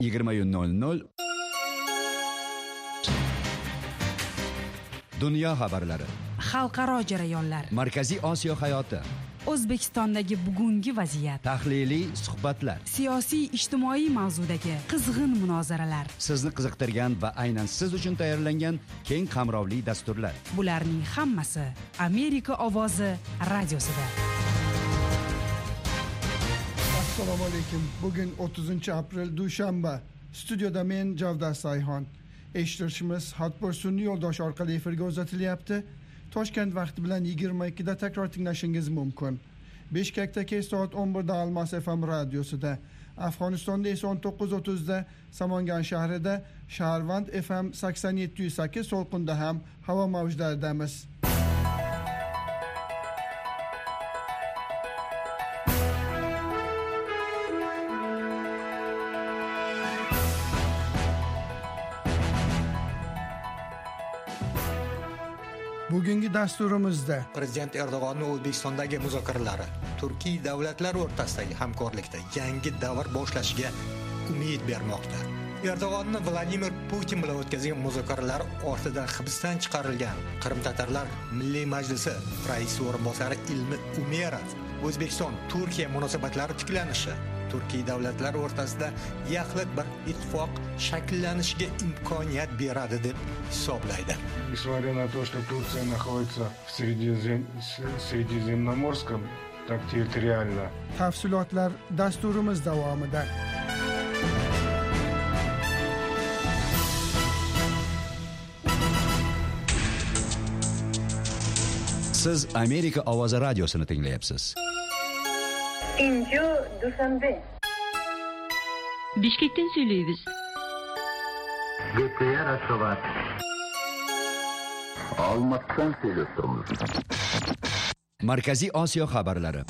20:00 Dunyo xabarlari, xalqaro jarayonlar, Markaziy Osiyo hayoti, O'zbekistondagi bugungi vaziyat, tahliliy suhbatlar, siyosiy ijtimoiy mavzudagi qizg'in munozaralar, sizni qiziqtirgan va aynan siz uchun tayyorlangan keng qamrovli dasturlar. Bularning hammasi Amerika ovozi radiosida. Assalomu alaykum. Bugun 30-aprel dushanba. Studiyada men Javdar Sayxon. Eshitishimiz Hatbor sun'iy yo'ldosh orqali efirga uzatilyapti. Toshkent vaqti bilan 22 da takror tinglashingiz mumkin. Bishkekda kech soat 11 da Almas FM radiosida, Afg'onistonda esa 19:30 da Samangan shahrida Shaharvand FM 87.8 So'lqinda ham havo mavjlaridamiz. Bugungi dasturimizda Prezident Erdo'g'onning O'zbekistondagi muzokaralari Turkiy davlatlar o'rtasidagi hamkorlikda yangi davr boshlashiga umid bermoqda. Erdo'g'onni Vladimir Putin bilan o'tkazgan muzokaralar ortidan hibsdan chiqarilgan Qrim-tatarlar Milliy Majlisi raisi o'rinbosari Ilmi Umerov O'zbekiston Turkiya munosabatlari tiklanishi, Turkiy davlatlar o'rtasida yaxlit bir ittifoq shakllanishiga imkoniyat beradi deb hisoblaydi. Несмотря на то, что Турция находится в Средиземноморском, так территориально. Tafsilotlar dasturimiz davomida. Siz Amerika ovozi radiosini tinglayapsiz. İnci Dushanbe. Bishkekdan söyleyiz. Gökçe'ye Raşovat. Almat'tan söylüyorsunuz. Markaziy Osiyo xabarlari.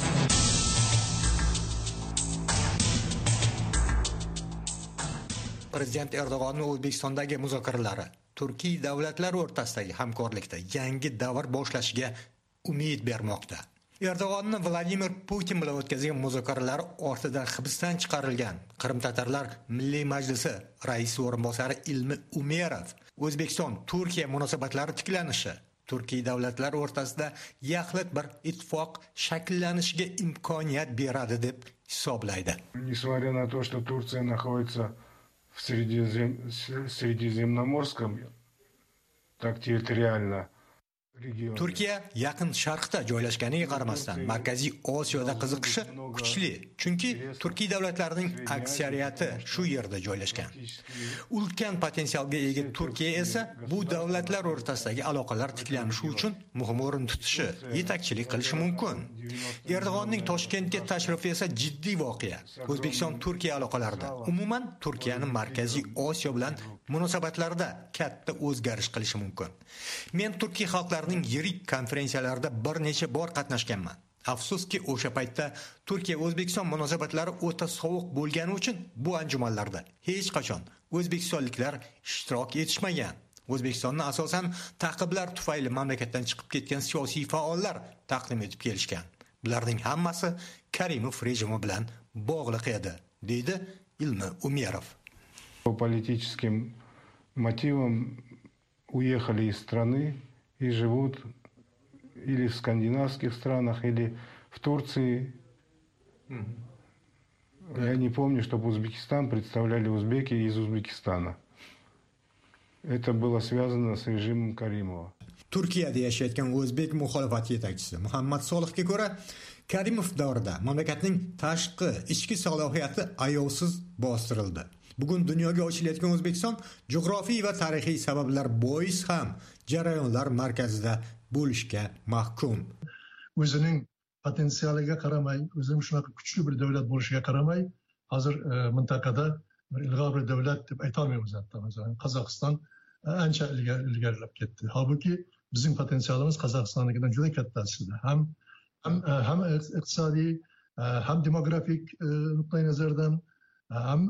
Prezident Erdo'g'onning O'zbekistondagi muzokaralari Turkiy davlatlar o'rtasidagi hamkorlikda yangi davr boshlashiga umid bermoqda. Erdo'g'onni Vladimir Putin bilan o'tkazgan muzokaralar ortidan hibsdan chiqarilgan Qrim-tatarlar Milliy Majlisi raisi o'rinbosari Ilmi Umerov O'zbekiston Turkiya munosabatlari tiklanishi, Turkiy davlatlar o'rtasida yaxlit bir ittifoq shakllanishiga imkoniyat beradi deb hisoblaydi. Несмотря на то, что Турция находится в Средиземноморском, так территориально. Turkiya yaqin sharqda joylashganiga qaramasdan Markaziy Osiyoda qiziqishi kuchli, chunki Turkiy davlatlarining aksariyati shu yerda joylashgan. Ulkan potensialga ega Turkiya esa bu davlatlar o'rtasidagi aloqalar tiklanishi uchun muhim o'rin tutishi, yetakchilik qilishi mumkin. Erdo'g'onning Toshkentga tashrifi esa jiddiy voqea. O'zbekiston-Turkiya aloqalarida, umuman Turkiyaning Markaziy Osiyo bilan munosabatlarida katta o'zgarish qilishi mumkin. Men Turkiy xalqlarining yirik konferensiyalarida bir necha bor qatnashganman. Afsuski, o'sha paytda Turkiya O'zbekiston munosabatlari o'ta sovuq bo'lgani uchun bu anjumanlarda hech qachon o'zbekistonliklar ishtirok etishmagan. O'zbekistonni asosan ta'qiblar tufayli mamlakatdan chiqib ketgan siyosiy faollar taqdim etib kelishgan. Bularning hammasi Karimov rejimi bilan bog'liq edi, deydi Ilmi Umerov. По политическим мотивам уехали из страны и живут или в скандинавских странах, или в Турции. Я не помню, чтобы Узбекистан представляли узбеки из Узбекистана. Это было связано с режимом Каримова. Turkiyada yashayotgan o'zbek muxolifat yetakchisi Muhammad Solihga ko'ra, Karimov davrida mamlakatning tashqi, ichki salohiyati ayovsiz bostirildi. Bugun dunyoga ochilayotgan O'zbekiston jug'rofiy va tarixiy sabablar bois ham jarayonlar markazida bo'lishga mahkum. O'zining potensialiga qaramay, o'zining shunaqa kuchli bir davlat bo'lishiga qaramay, hozir mintaqada bir ilg'or bir davlat deb aytolmaymiz hatto. Masalan, Qozog'iston ancha ilgarilab ketdi. Halbuki bizning potensialimiz Qozog'istonnikidan juda katta aslida. Ham iqtisodiy, ham demografik nuqtai nazardan, ham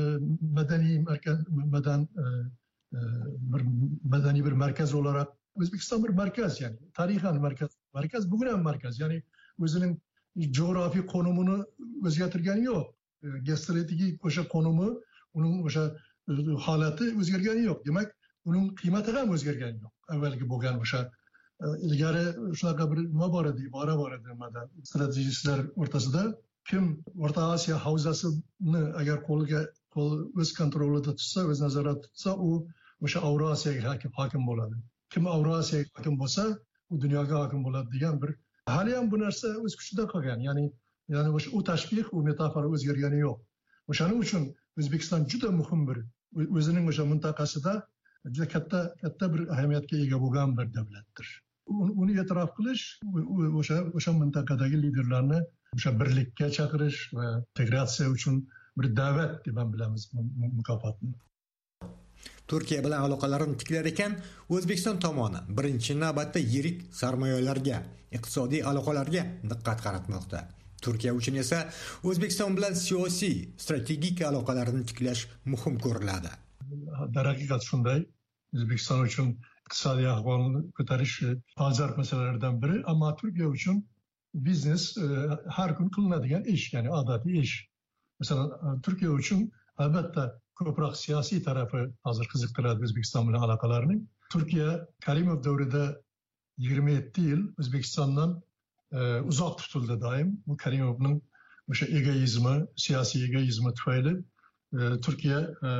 madaniy bir markaz olarak O'zbekiston bir markaz, yani tarixan markaz bugün ham markaz, yani o'zining coğrafi konumunu o'zgartirgani yo'q. Geostrategik o'sha konumu uning o'sha holati o'zgargani yo'q. Demak, uning qiymati ham o'zgargani yo'q. Avvalgi bo'lgan o'sha ilgari shunaqa bir nima bor edi, ibora bor edi nimada strategistlar o'rtasida kim O'rta Osiyo havzasini agar qo'liga o'z kontrolida tutsa, o'z nazoratida tutsa, u o'sha Avrasiyaga hokim bo'ladi. Kim Avrasiyaga hokim bo'lsa, u dunyoga hokim bo'ladi degan bir hali ham bu narsa o'z kuchida qolgan. Ya'ni o'sha u tashbih, u metafora o'zgargani yo'q. O'shaning uchun O'zbekiston juda muhim bir o'zining o'sha mintaqasida juda katta bir ahamiyatga ega bo'lgan bir davlatdir. Uni e'tirof qilish o'sha mintaqadagi liderlarni o'sha birlikka chaqirish va integratsiya uchun bir da'vat deb ham bilamiz mukofotni. Turkiya bilan aloqalarini tiklar ekan, O'zbekiston tomoni birinchi navbatda yirik sarmoyalarga, iqtisodiy aloqalarga diqqat qaratmoqda. Turkiya uchun esa O'zbekiston bilan siyosiy, strategik aloqalarni tiklash muhim ko'riladi. Darhaqiqat shunday. O'zbekiston uchun iqtisodiy ahvolni ko'tarish dolzarb masalalardan biri, ammo Turkiya uchun biznes har kun qilinadigan ish, ya'ni odatiy ish. Masalan, Turkiya uchun albatta ko'proq siyosiy tarafi hozir qiziqtiradi O'zbekiston bilan aloqalarni. Turkiya Karimov davrida 27 yil O'zbekistondan uzoq tutildi doim. Bu Karimovning o'sha egoizmi, siyosiy egoizmi tufayli Turkiya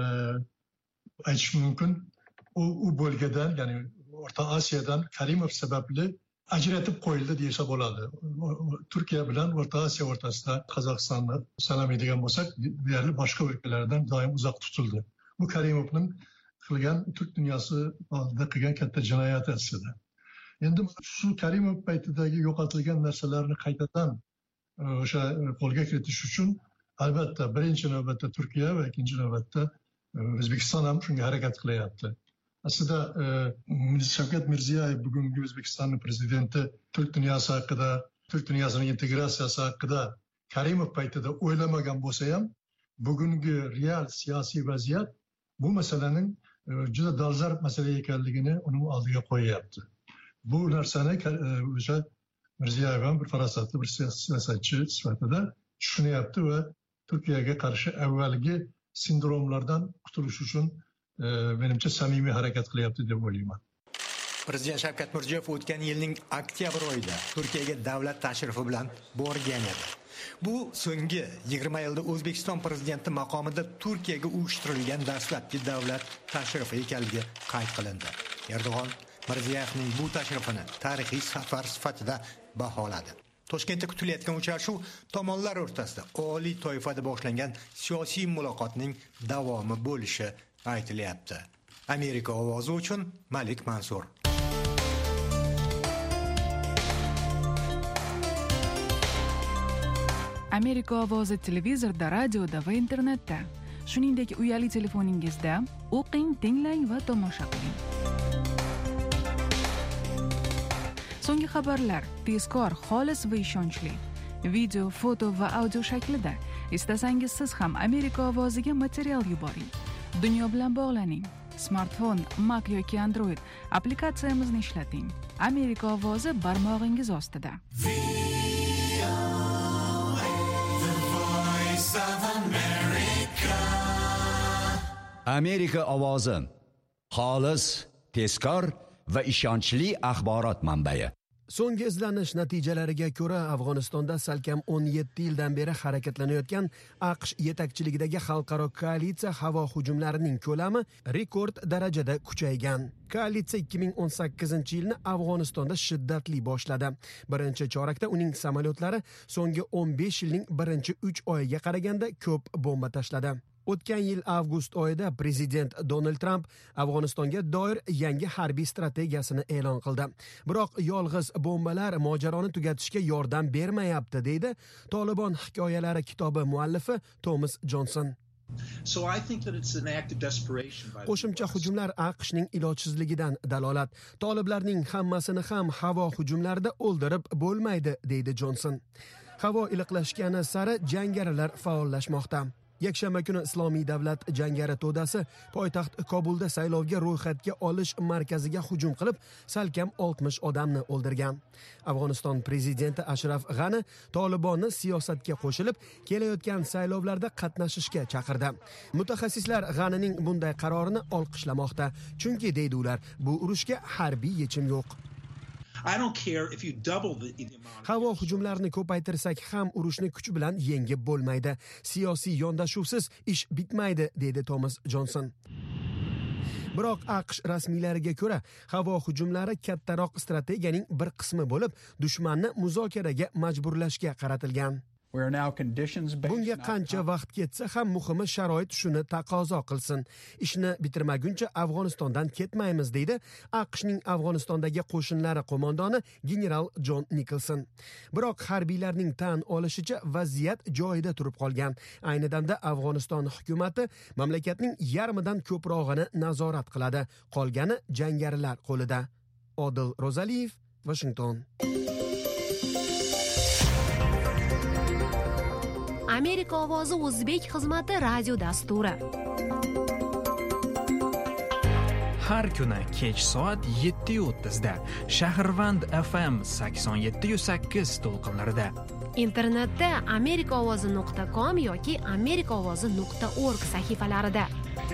aytish mumkin u bölgeden, ya'ni O'rta Osiyodan Karimov sababli ajratib qo'yildi desa bo'ladi. Turkiya bilan O'rta Osiyo o'rtasida Qozog'istonni sanamaydigan bo'lsak, deyarli boshqa o'lkalardan doim uzoq tutildi. Bu Karimovning qilgan Turk dunyosi oldida qilgan katta jinoyati aslida. Endi shu Karimov paytidagi yo'qotilgan narsalarni qaytadan o'sha qo'lga kiritish uchun albatta birinchi navbatda Turkiya va ikkinchi navbatda O'zbekiston ham shunga harakat qilyapti. Aslida Shavkat Mirziyoyev bugungi O'zbekistonning prezidenti Turk dunyosi haqida, Turk dunyosining integratsiyasi haqida Karimov paytida o'ylamagan bo'lsa ham, bugungi real siyosiy vaziyat bu masalaning juda dolzarb masala ekanligini uning oldiga qo'yyapti. Bu narsani o'sha Mirziyoyev ham bir farosatli bir siyosatchi sifatida tushunyapti va Turkiyaga qarshi avvalgi sindromlardan qutulish uchun menimcha samimiy harakat qilyapti deb o'ylayman. Prezident Shavkat Mirziyoyev o'tgan yilning oktyabr oyida Turkiyaga davlat tashrifi bilan borgan edi. Bu so'nggi 20 yilda O'zbekiston prezidenti maqomida Turkiyaga uyushtirilgan dastlabki davlat tashrifi ekanligi qayd qilindi. Erdo'g'on Mirziyoyevning bu tashrifini tarixiy safar sifatida baholadi. Toshkentda kutilayotgan uchrashuv tomonlar o'rtasida oliy toifada boshlangan siyosiy muloqotning davomi bo'lishi aytilyapti. Amerika ovozi uchun Malik Mansur. Amerika ovozi televizorda, radioda va internetda, shuningdek uyali telefoningizda o'qing, tinglang va tomosha qiling. So'nggi xabarlar tezkor, xolis va ishonchli. Video, foto va audio shaklida. Istasangiz siz ham Amerika ovoziga material yuboring. Dunyo bilan bog'laning. Smartfon, Mac yoki Android applikatsiyamizni ishlating. Amerika ovozi barmog'ingiz ostida. Amerika ovozi. Xolis, tezkor va ishonchli axborot manbai. So'nggi izlanish natijalariga ko'ra Afg'onistonda salkam 17 yildan beri harakatlanayotgan AQSh yetakchiligidagi xalqaro koalitsiya havo hujumlarining ko'lami rekord darajada kuchaygan. Koalitsiya 2018-yilni Afg'onistonda shiddatli boshladi. Birinchi chorakda uning samolyotlari so'nggi 15 yilning birinchi 3 oyiga qaraganda ko'p bomba tashladi. O'tgan yil avgust oyida prezident Donald Trump Afg'onistonga doir yangi harbiy strategiyasini e'lon qildi. Biroq yolg'iz bombalar mojaroni tugatishga yordam bermayapti, deydi Tolibon hikoyalari kitobi muallifi Thomas Johnson. Qo'shimcha hujumlar AQShning ilojsizligidan dalolat. Toliblarning hammasini ham havo hujumlarida o'ldirib bo'lmaydi, deydi Johnson. Havo iliqlashgani sari jangarilar faollashmoqda. Yakshanba kuni Islomiy davlat jangari to'dasi poytaxt Kobulda saylovga ro'yxatga olish markaziga hujum qilib, salkam 60 odamni o'ldirgan. Afg'oniston prezidenti Ashraf G'ani Tolibonni siyosatga qo'shilib, kelayotgan saylovlarda qatnashishga chaqirdi. Mutaxassislar G'anining bunday qarorini olqishlamoqda, chunki deydi ular, bu urushga harbiy yechim yo'q. Havo hujumlarini ko'paytirsak ham urushni kuch bilan yengib bo'lmaydi. Siyosiy yondashuvsiz ish bitmaydi, dedi Thomas Johnson. Biroq AQSh rasmiylariga ko'ra, havo hujumlari kattaroq strategiyaning bir qismi bo'lib, dushmanni muzokaraga majburlashga qaratilgan. Bunga qancha vaqt ketsa ham muhimi sharoit shuni taqozo qilsin. Ishni bitirmaguncha Afg'onistondan ketmaymiz, deydi AQShning Afg'onistondagi qo'shinlari qo'mondoni general John Nicholson. Biroq harbiylarning tan olishicha vaziyat joyida turib qolgan. Ayni damda Afg'oniston hukumatı mamlakatning yarmidan ko'prog'ini nazorat qiladi. Qolgani jangarilar qo'lida. Odil Rozaliyev, Washington. Amerika ovozi o'zbek xizmati radio dasturi. Har kuni kech soat 7:30 da Shahrvand FM 87.8 to'lqinlarida. Internetda amerikaovozi.com yoki amerikaovozi.org sahifalarida.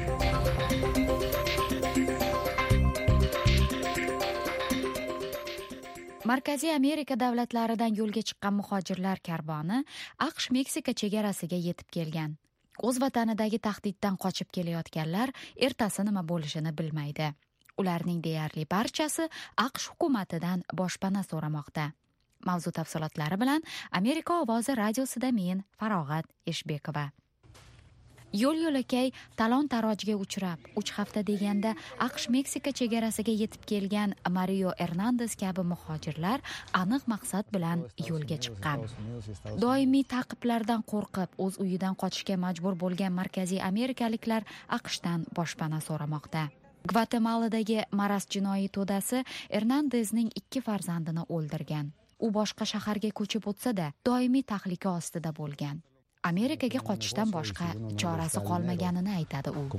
Markaziy Amerika davlatlaridan yo'lga chiqqan muhojirlar karvoni AQSh Meksika chegarasiga yetib kelgan. O'z vatanidagi tahdiddan qochib kelayotganlar ertasi nima bo'lishini bilmaydi. Ularning deyarli barchasi AQSh hukumatidan boshpana so'ramoqda. Mavzu tafsilotlari bilan Amerika ovozi radiosida men Farog'at Eshbekova. Yo'l-yo'lakay talon-tarojga uchrab, 3 hafta deganda AQSh Meksika chegarasiga yetib kelgan Mario Hernandez kabi muhojirlar aniq maqsad bilan yo'lga chiqqan. Doimiy ta'qiblardan qo'rqib, o'z uyidan qochishga majbur bo'lgan markaziy amerikaliklar AQShdan boshpana so'ramoqda. Gvatemaladagi Maras jinoiy to'dasi Hernandezning 2 farzandini o'ldirgan. U boshqa shaharga ko'chib o'tsa-da, doimiy tahlika ostida bo'lgan. Amerikaga qochishdan boshqa chorasi qolmaganini aytadi u.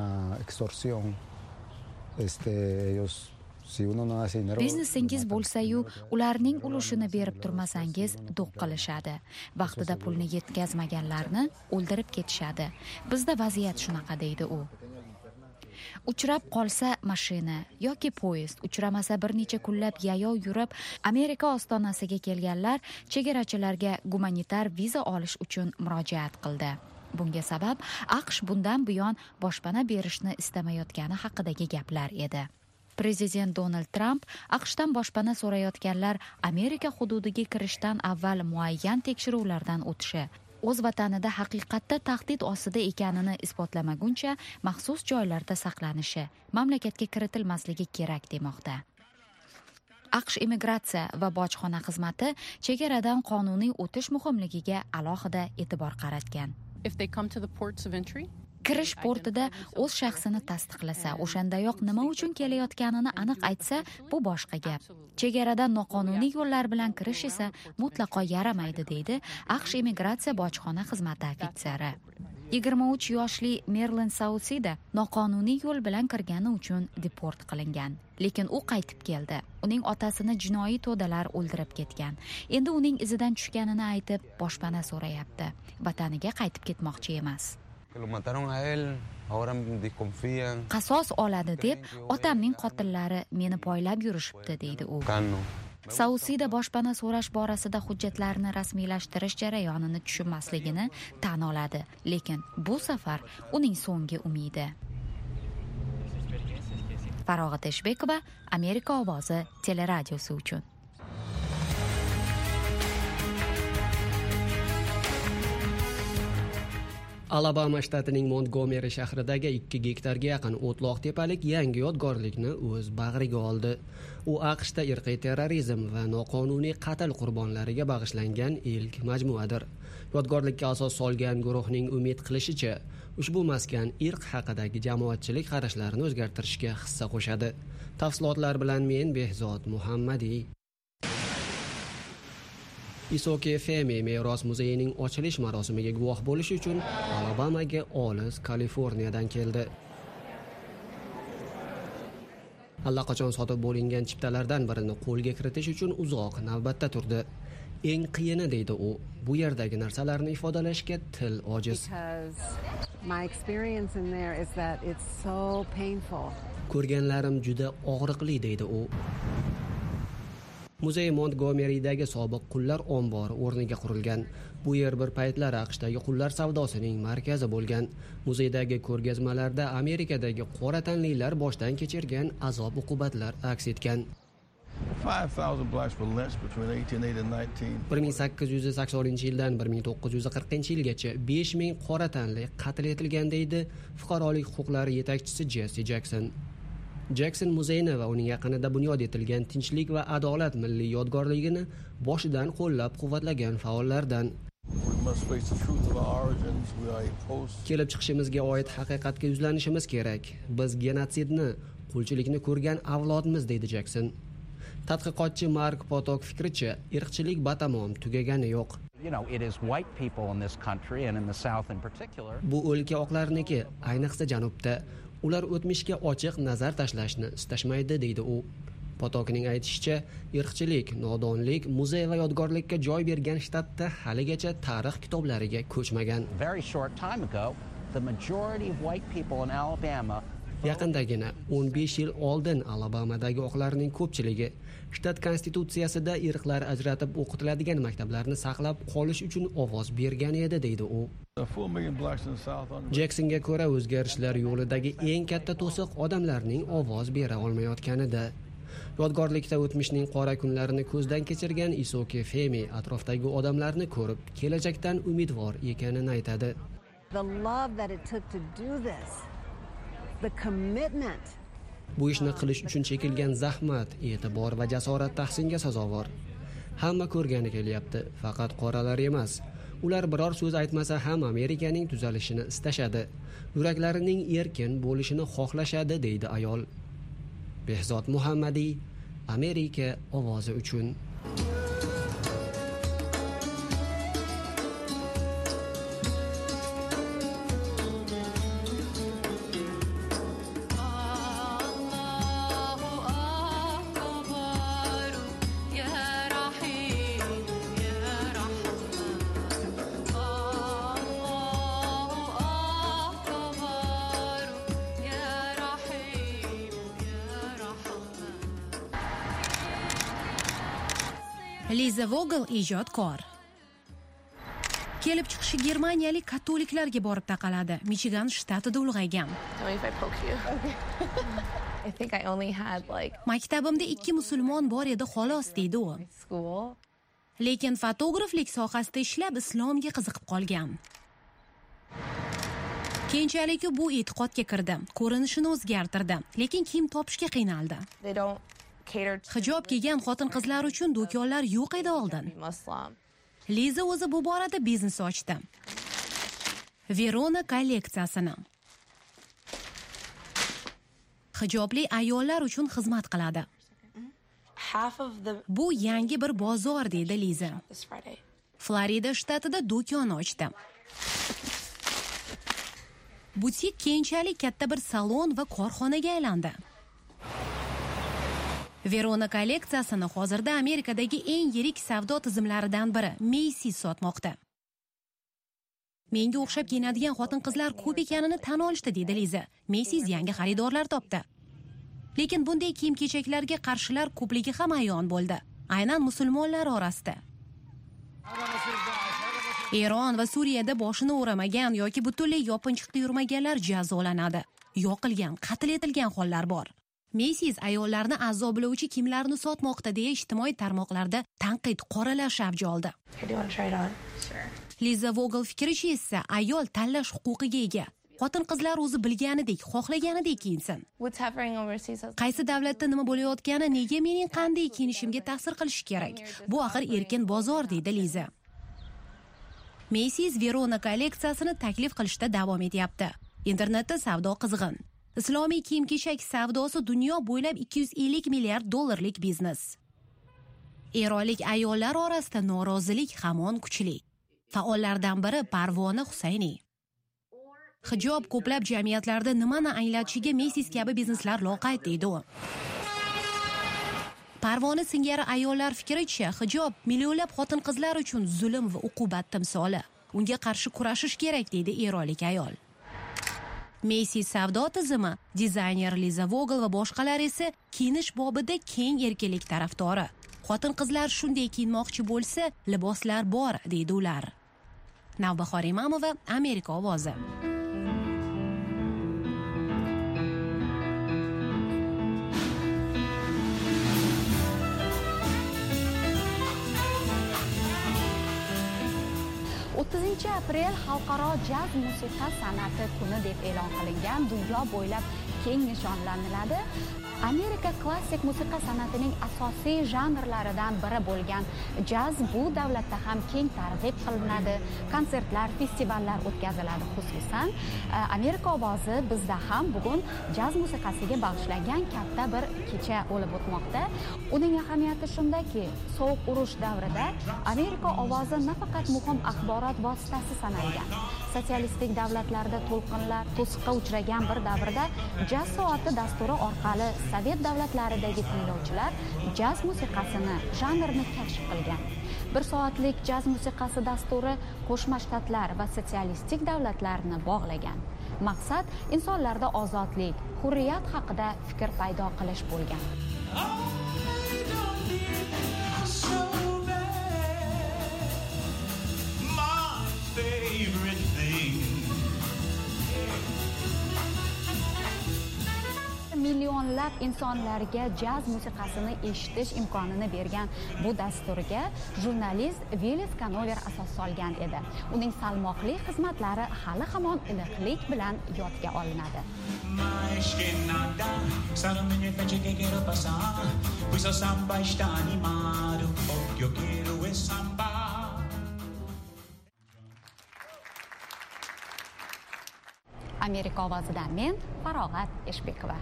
Biznesingiz bo'lsa-yu, ularning ulushini berib turmasangiz do'q qilishadi. Vaqtida pulni yetkazmaganlarni o'ldirib ketishadi. Bizda vaziyat shunaqa, deydi u. Uchrab qolsa mashina yoki poyezd, uchramasa bir necha kunlab yayov yurib Amerika ostonasiga kelganlar chegarachilarga gumanitar viza olish uchun murojaat qildi. Bunga sabab AQSh bundan buyon boshpana berishni istamayotgani haqidagi gaplar edi. Prezident Donald Trump AQShdan boshpana so'rayotganlar Amerika hududiga kirishdan avval muayyan tekshiruvlardan o'tishi, o'z vatanida haqiqatda tahdid ostida ekanini isbotlamaguncha maxsus joylarda saqlanishi, mamlakatga kiritilmasligi kerak demoqda. AQSh immigratsiya va bojxona xizmati chegaradan qonuniy o'tish muhimligiga alohida e'tibor qaratgan. Kirish portida o'z shaxsini tasdiqlasa, o'shandayoq nima uchun kelayotganini aniq aytsa, bu boshqa gap. Chegaradan noqonuniy yo'llar bilan kirish esa mutlaqo yaramaydi, deydi AQSh immigratsiya bojxona xizmati ofitseri. 23 yoshli Merlin Sautsida noqonuniy yo'l bilan kirgani uchun deport qilingan. Lekin u qaytib keldi. Uning otasini jinoiy to'dalar o'ldirib ketgan. Endi uning izidan tushganini aytib, boshpana so'rayapti. Vataniga qaytib ketmoqchi emas. Qasos oladi deb otamning qotillari meni poylab yurishibdi, deydi u. Sautsida boshpana so'rash borasida hujjatlarni rasmiylashtirish jarayonini tushunmasligini tan oladi, lekin bu safar uning so'nggi umidi. Farog'at Eshbekova, Amerika ovozi teleradiosi uchun. Alabama shtatining Montgomery shahridagi 2 gektarga yaqin o'tloq tepalik yangi yodgorlikni o'z bag'riga oldi. U AQShda irqiy terrorizm va noqonuniy qatl qurbonlariga bag'ishlangan ilk majmuadir. Yodgorlikka asos solgan guruhning umid qilishicha, ushbu maskan irq haqidagi jamoatchilik qarashlarini o'zgartirishga hissa qo'shadi. Tafsilotlar bilan men Behzod Muhammadiy. Isoki Femi meros muzeyining ochilish marosimiga guvoh bo'lish uchun Alabamaga olis Kaliforniyadan keldi. Allaqachon sotib bo'lingan chiptalardan birini qo'lga kiritish uchun uzoq navbatda turdi. Eng qiyini deydi u, bu yerdagi narsalarni ifodalashga til ojiz. Ko'rganlarim juda og'riqli deydi u. Muzey Montgomery'dagi sobiq qullar ombori o'rniga qurilgan. Bu yer bir paytlar AQShdagi qullar savdosining markazi bo'lgan. Muzeydagi ko'rgazmalarda Amerikadagi qora tanlilar boshdan kechirgan azob-uqubatlar aks etgan. 1880-yildan 1940-yilgacha 5000 qora tanli qatl etilgan deydi fuqarolik huquqlari yetakchisi Jesse Jackson. Jackson muzeyni va uning yaqinida bunyod etilgan Tinchlik va adolat milliy yodgorligini boshidan qo'llab-quvvatlagan faollardan. Kelib chiqishimizga oid haqiqatga yuzlanishimiz kerak. Biz genotsidni, qulchilikni ko'rgan avlodmiz deydi Jackson. Tadqiqotchi Mark Potok fikricha, irqchilik batamom tugagani yo'q. Bu o'lka oqlarniki, ayniqsa janubda. Ular o'tmishga ochiq nazar tashlashni istashmaydi deydi u. Potokning aytishicha, irqchilik, nodonlik muzey va yodgorlikka joy bergan shtatda haligacha tarix kitoblariga ko'chmagan. Yaqindagina 15 yil oldin Alabamadagi oqlarning ko'pchiligi shtat konstitutsiyasida irqlar ajratib o'qitiladigan maktablarni saqlab qolish uchun ovoz bergan edi deydi u. Jacksonga ko'ra o'zgarishlar yo'lidagi eng katta to'siq odamlarning ovoz bera olmayotganida. Yodgorlikda o'tmishning qora kunlarini ko'zdan kechirgan Isoki Femi atrofdagi odamlarni ko'rib, kelajakdan umidvor ekanini aytadi. Bu ishni qilish uchun chekilgan zahmat, e'tibor va jasorat tahsinga sazovor. Hamma ko'rgani kelyapti, faqat qoralar emas. Ular biror so'z aytmasa ham Amerikaning tuzalishini istashadi. Yuraklarining erkin bo'lishini xohlashadi deydi ayol. Behzod Muhammadiy, Amerika ovozi uchun. Liza Vogel ijodkor. Kelib chiqishi germaniyalik katoliklarga borib taqaladi. Michigan shtatida ulg'aygan. Maktabimda 2 musulmon bor edi xolos deydi u. Lekin fotograflik sohasida ishlab islomga qiziqib qolgan. Keyinchalik bu e'tiqodga kirdi, ko'rinishini o'zgartirdi, lekin kiyim topishga qiynaldi. Hijob kiygan xotin-qizlar uchun do'konlar yo'q edi oldin. Liza o'zi bu borada biznes ochdi. Verona kolleksiyasini. Hijobli ayollar uchun xizmat qiladi. Bu yangi bir bozor deydi Liza. Florida shtatida do'kon ochdi. Butik keyinchalik katta bir salon va korxonaga aylandi. Verona kolleksiyasini hozirda Amerikadagi eng yirik savdo tizimlaridan biri Macy's sotmoqda. Menga o'xshab kiyinadigan xotin-qizlar ko'p ekanini tan olishdi deydi Liza. Macy's yangi xaridorlar topdi. Lekin bunday kiyim-kechaklarga qarshilar ko'pligi ham ayon bo'ldi, aynan musulmonlar orasida. Eron va Suriyada boshini o'ramagan yoki butunlay yopinchiqda yurmaganlar jazolanadi. Yoqilgan, qatl etilgan hollar bor. Macy's ayollarni azoblovchi kiyimlarni sotmoqda deya ijtimoiy tarmoqlarda tanqid, qoralash avj oldi. Liza Vogel fikricha esa ayol tanlash huquqiga ega. Xotin-qizlar o'zi bilganidek, xohlaganidek kiyinsin. Qaysi davlatda nima bo'layotgani nega mening qanday kiyinishimga ta'sir qilishi kerak? Bu axir erkin bozor deydi Liza. Macy's Verona kolleksiyasini taklif qilishda davom etyapti. Internetda savdo qizg'in. Islomiy kiyim-kechak savdosi dunyo bo'ylab $250 milliard biznes. Eronlik ayollar orasida norozilik hamon kuchli. Faollardan biri Parvona Husayni. Hijob ko'plab jamiyatlarda nimani anglatishiga Macy's kabi bizneslar loqayd deydi u. Parvona singari ayollar fikricha, hijob millionlab xotin-qizlar uchun zulm va uqubat timsoli. Unga qarshi kurashish kerak deydi eronlik ayol. Macy's savdo tizimi, dizayner Liza Vogel va boshqalar esa kiyinish bobida keng erkinlik tarafdori. Xotin-qizlar shunday kiyinmoqchi bo'lsa, liboslar bor deydi ular. Navbahor Imamova, Amerika ovozi. Aprel xalqaro jaz musiqa san'ati kuni deb e'lon qilingan dunyo bo'ylab keng nishonlaniladi. Amerika klassik musiqa san'atining asosiy janrlaridan biri bo'lgan jaz bu davlatda ham keng targ'ib qilinadi. Konsertlar, festivallar o'tkaziladi. Xususan, Amerika ovozi bizda ham bugun jaz musiqasiga bag'ishlangan katta bir kecha bo'lib o'tmoqda. Uning ahamiyati shundaki, sovuq urush davrida Amerika ovozi nafaqat muhim axborot vositasi sanalgan. Sotsialistik davlatlarda to'lqinlar to'siqqa uchragan bir davrda jaz soati dasturi orqali Sovet davlatlaridagi tinglovchilar jaz musiqasini, janrni kashf qilgan. Bir soatlik jaz musiqasi dasturi Qo'shma Shtatlar va sotsialistik davlatlarni bog'lagan. Maqsad insonlarda ozodlik, hurriyat haqida fikr paydo qilish bo'lgan. Millionlab insonlarga jaz musiqasini eshitish imkonini bergan bu dasturga jurnalist Willis Canover asos solgan edi. Uning salmoqli xizmatlari hali hamon iliqlik bilan yodga olinadi. Amerika ovozidan men Farog'at Eshbekova.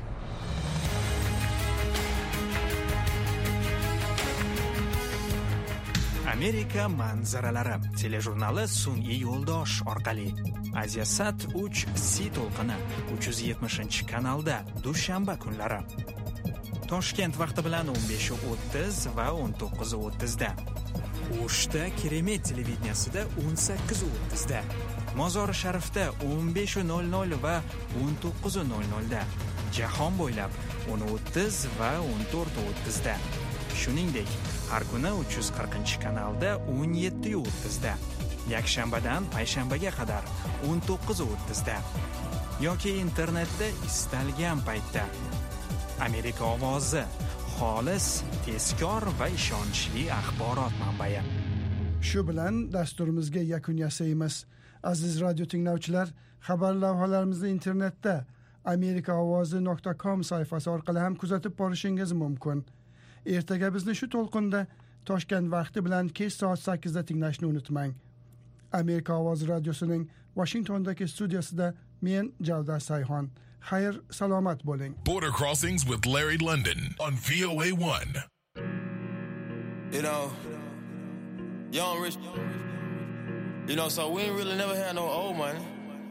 Amerika manzaralari telejurnali sun'iy yo'ldosh orqali Asiasat 3C to'lqini 370-kanalda dushanba kunlari. Toshkent vaqti bilan 15:30 va 19:30 da. O'shda Keremet televideniyasida 18:30 da. Mozori Sharifda 15:00 va 19:00 da. Jahon bo'ylab 10:30 va 14:30 da. Shuningdek, har kuni 340-kanalda 17:30 da. Yakshanbadan payshanbaga qadar 19:30 da. Yoki internetda istalgan paytda. Amerika ovozi, xolis, tezkor va ishonchli axborot manbai. Shu bilan dasturimizga yakun yasaymiz. Aziz radio tinglovchilar, xabar lavhalarimizni internetda amerikaovozi.com sayfasi orqali ham kuzatib borishingiz mumkin. Ertaga bizni shu to'lqinda Toshkent vaqti bilan kech soat 8 da tinglashni unutmang. Amerika ovozi radiosining Washingtondagi studiyasida men Javdar Sayxon. Xayr, salomat bo'ling. Border Crossings with Larry London on VOA1. You know, young rich. You know, so we ain't really never had no old money.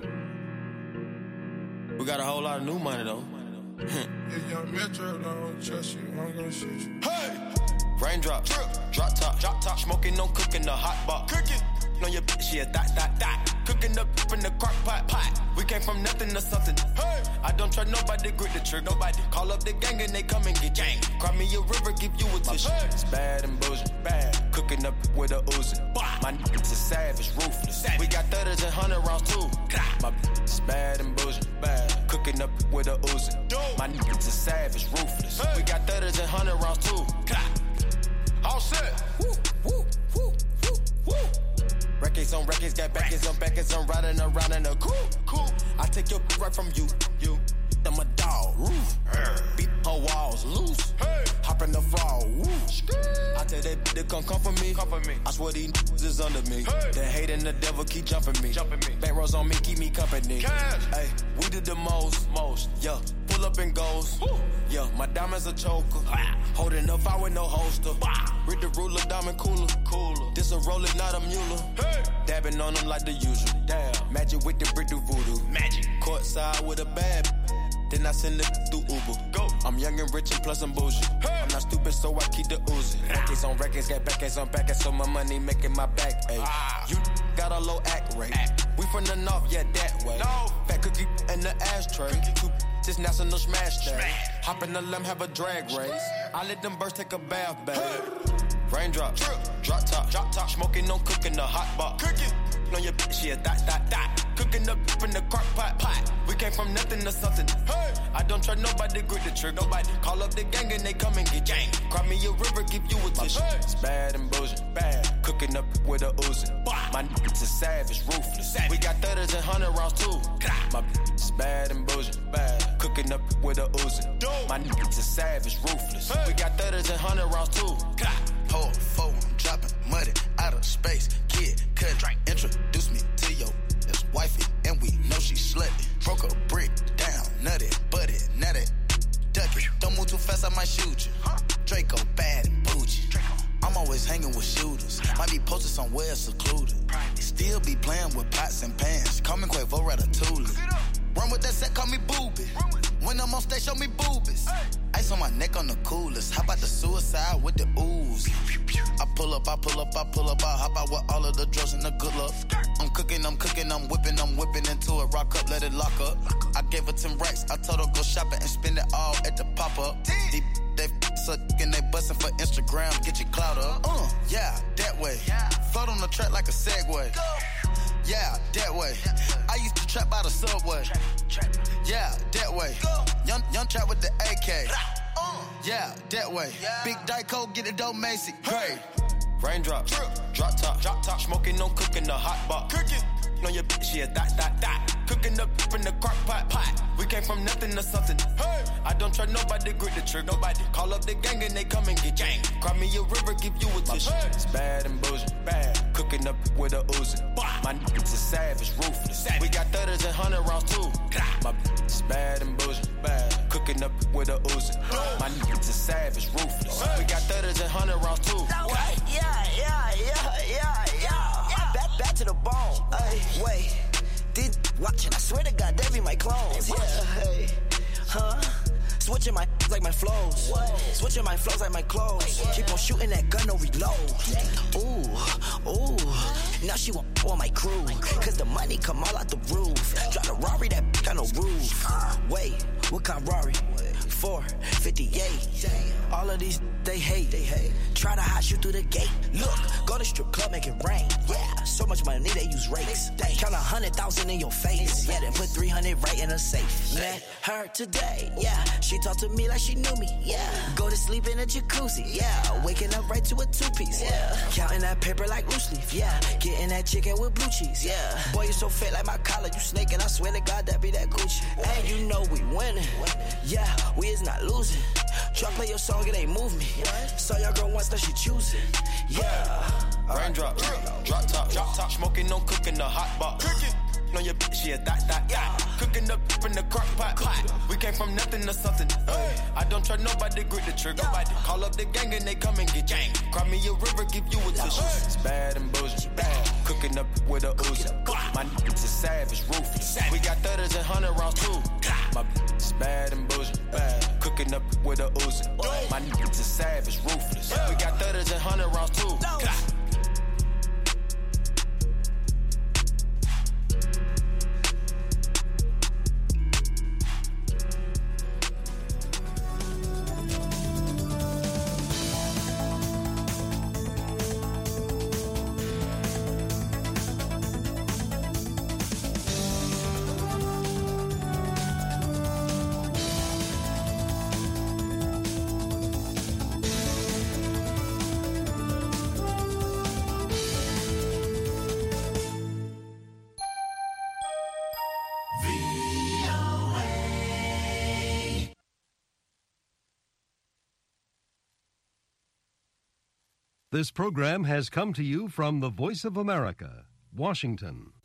We got a whole lot of new money though. If young Metro don't trust you, I'm gonna shoot you. Hey! Raindrop, drop top, smoking, no cooking, the hot pot. Cooking on your bitch, yeah, that. Cooking up in the crock pot. We came from nothing to something. Hey! I don't trust nobody, grip the trick, nobody. Call up the gang and they come and get gang. Cry me a river, give you a tissue. Hey! It's bad and bullshit, bad. Cooking up with a Uzi. My niggas is savage, ruthless. We got 30s and 100 rounds too. My bitch is bad and bullshit, bad. Cooking up with a Uzi. My niggas is savage, ruthless. We got 30s and 100 rounds too. All set. Woo, woo, woo, woo, woo. Records on records, got backers on backers. I'm riding around in a cool. I take your right from you. I'm a dog. Roof. Beat her walls loose. Hey. Hop in the fall. Woo. I tell that bitch to come for me. I swear these niggas is under me. Hey. The hate and the devil keep jumping me. Back rows on me, keep me company. Hey, we did the most. Yeah. pull up and goes. Yeah, my diamond's a choker. Holding up, I with no holster. Read the ruler, diamond cooler. This a roller, not a mule. Dabbing on them like the usual. Damn. Magic with the brick do voodoo. Magic. Courtside with a bad. Then I send it through Uber. Go. I'm young and rich and plus I'm bougie. I'm not stupid, so I keep the Uzi. Records on records, got backers on backers, so my money making my back ache. You got a low act rate. We from the north, yeah, that way. Fat cookie in the ashtray. Two just national smash day. Hop in the limb, have a drag race. I let them birds take a bath, babe. Raindrop, drop top, smoking, no cooking, the hot pot. Cooking on your bitch, yeah, that. Cooking up in the crock pot. We came from nothing to something. Hey, I don't try nobody, grip the trick. Nobody call up the gang and they come and get gang. Cry me a river, give you a tissue. It's bad and bullshit, bad. Cooking up with a Uzi. My niggas is savage, ruthless. We got 30s and 100 rounds too. My is bad and bullshit, bad. Cooking up with a Uzi. My niggas is savage, ruthless. We got 30s and 100 rounds too. Hold phone, dropping muddy out of space. Kid, cut, introduce me to your wifey, and we know she slutty. Broke a brick down, nutty, butty, nutty, ducky. Don't move too fast, I might shoot you. Draco bad and bougie. I'm always hanging with shooters. Might be posted somewhere secluded. Still be playing with pots and pans. Call me Quavo Ratatouille. Run with that set, call me Booby. When I'm on stage, show me boobies. Ice on my neck on the coolest. How about the suicide with the ooze? I pull up, I hop out with all of the drugs and the good luck. I'm cooking, I'm whipping into it. Rock up, let it lock up. I gave her 10 racks, I told her go shopping and spend it all at the pop-up. They suck and they bustin' for Instagram, get your clout up. Yeah, that way. Float on the track like a Segway. Yeah, that way. I used to trap by the subway. Yeah, that way. Young trap with the AK. Yeah, that way. Big Dyco, get it dope, Macy. Great. Raindrop, drop top, smoking, no cooking, the hot pot. Cooking on your bitch, yeah, that. Cooking up in the crock pot. We came from nothing to something. Hey, I don't try nobody, grip the trick. Nobody call up the gang and they come and get gang. Cry me a river, give you a tissue. It's bad and bullshit, bad. Cooking up with a Uzi. My niggas is savage, ruthless. We got 30s and 100 rounds too. My is bad and bullshit, bad. Cooking up with a Uzi. My niggas is savage, ruthless. We got 30s and 100 rounds too. Yeah. Back to the bone. Ay, wait. Did watching? I swear to God, they be my clones. Yeah, hey, switching my like my flows. Switching my flows like my clothes. Keep on shooting that gun, no reload. Ooh. Now she want my crew. Cause the money come all out the roof. Drive a Rari, that got no roof. Wait, what kind of Rari? 458. All of these they hate. Try to hide you through the gate. Look, go to strip club, make it rain. Yeah, so much money they use rakes. Count 100,000 in your face. Yeah, then put 300 right in a safe. Met her today. Yeah, she talked to me like she knew me. Yeah, go to sleep in a jacuzzi. Yeah, waking up right to a 2-piece. Yeah, counting that paper like loose leaf. Yeah, getting that chicken with blue cheese. Yeah, boy you so fat like my collar. You snaking, I swear to God that be that Gucci. And you know we winning. Yeah, we is not losing. Try play your song, it ain't move me. Saw your girl once, now she choosing. Yeah. Raindrop, drop top, smoking, no cooking, the hot pot. Cooking on your bitch, yeah, that. Cooking up in the crock pot. We came from nothing to something. I don't try nobody, grip the trick. Nobody call up the gang and they come and get gang. Cry me a river, give you a tissue. It's bad and bullshit, bad. Cooking up with a Uzi. My niggas is savage, ruthless. We got 30s and 100 rounds too. My is bad and bullshit, bad. Cooking up with a Uzi. My niggas is savage, ruthless. We got 30s and 100 rounds too. This program has come to you from the Voice of America, Washington.